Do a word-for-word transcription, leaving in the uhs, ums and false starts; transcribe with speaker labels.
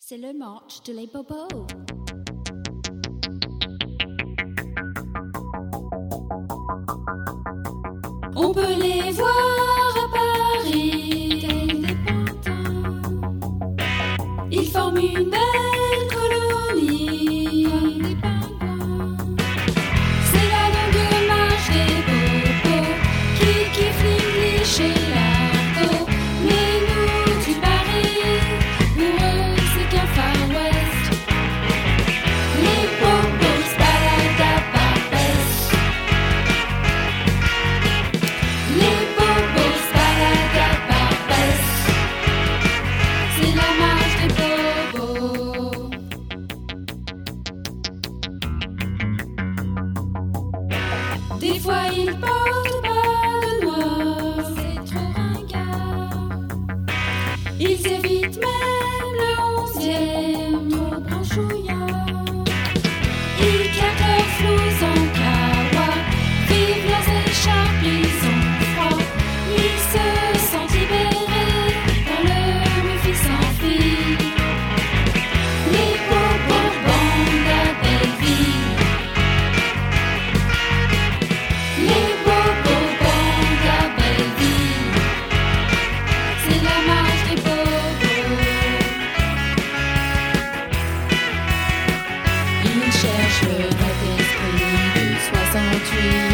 Speaker 1: C'est le match de les bobos. On peut les voir à Paris, indépendants. Ils forment une belle colonie, comme des pingouins. C'est la longue marche des bobos qui kiffent l'English et l'argot. Mais nous du Paris, pour eux c'est qu'un Far West. Les bobos se baladent à Barbès. Les bobos se baladent à Barbès. C'est la marche des bobos. Des fois ils portent pas de noir, c'est trop ringard. Ils évitent même le onzième, trop branchouillard. Ils claquent leurs floues en kawa, vivent leurs écharpes, ils ont froid. Ils se sentent libérés quand le wifi s'enfuit. Les bobos bandent à Belleville. Les bobos bandent à Belleville. C'est la marche des bobos. Ils cherchent le vrai esprit du soixante-huit.